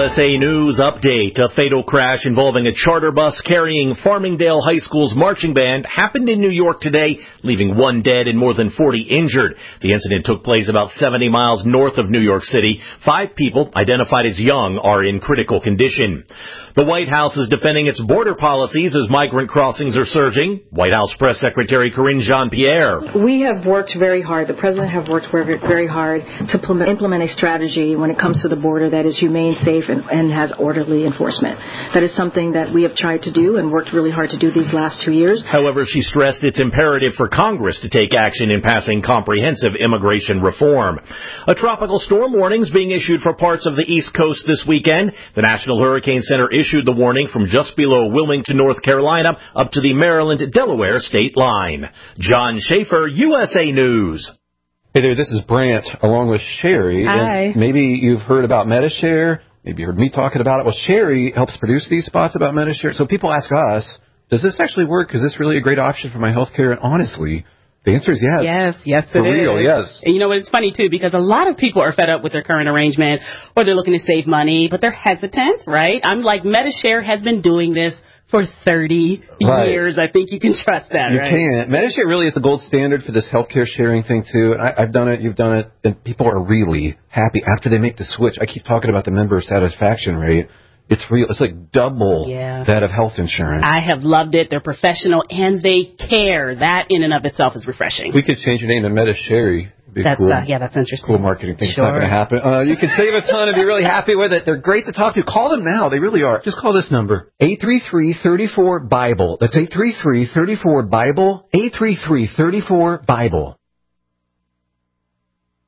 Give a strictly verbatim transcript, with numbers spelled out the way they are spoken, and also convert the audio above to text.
S A News update. A fatal crash involving a charter bus carrying Farmingdale High School's marching band happened in New York today, leaving one dead and more than forty injured. The incident took place about seventy miles north of New York City. Five people, identified as young, are in critical condition. The White House is defending its border policies as migrant crossings are surging. White House Press Secretary Karine Jean-Pierre. We have worked very hard. The President have worked very hard to implement a strategy when it comes to the border that is humane, safe, and, and has orderly enforcement. That is something that we have tried to do and worked really hard to do these last two years. However, she stressed it's imperative for Congress to take action in passing comprehensive immigration reform. A tropical storm warning is being issued for parts of the East Coast this weekend. The National Hurricane Center issued the warning from just below Wilmington, North Carolina, up to the Maryland-Delaware state line. John Schaefer, U S A News. Hey there, this is Brant, along with Sherry. Hi. And maybe you've heard about Medi-Share. Maybe you heard me talking about it. Well, Sherry helps produce these spots about Medi-Share. So people ask us, does this actually work? Is this really a great option for my health care? And honestly, the answer is yes. Yes, yes, it For real, is. yes. And you know what? It's funny, too, because a lot of people are fed up with their current arrangement, or they're looking to save money, but they're hesitant, right? I'm like, Medi-Share has been doing this for thirty Right. years. I think you can trust that, You right? can. Medi-Share really is the gold standard for this healthcare sharing thing, too. And I, I've done it, you've done it, and people are really happy after they make the switch. I keep talking about the member satisfaction rate. It's real. It's like double Yeah. that of health insurance. I have loved it. They're professional, and they care. That in and of itself is refreshing. We could change your name to Medi-Share. Be That's, cool. uh, yeah, that's interesting. Cool marketing thing. Sure. It's not going to happen. Uh, you can save a ton if you're really happy with it. They're great to talk to. Call them now. They really are. Just call this number, eight three three, three four, BIBLE. That's eight three three, three four, BIBLE, eight three three, three four, BIBLE.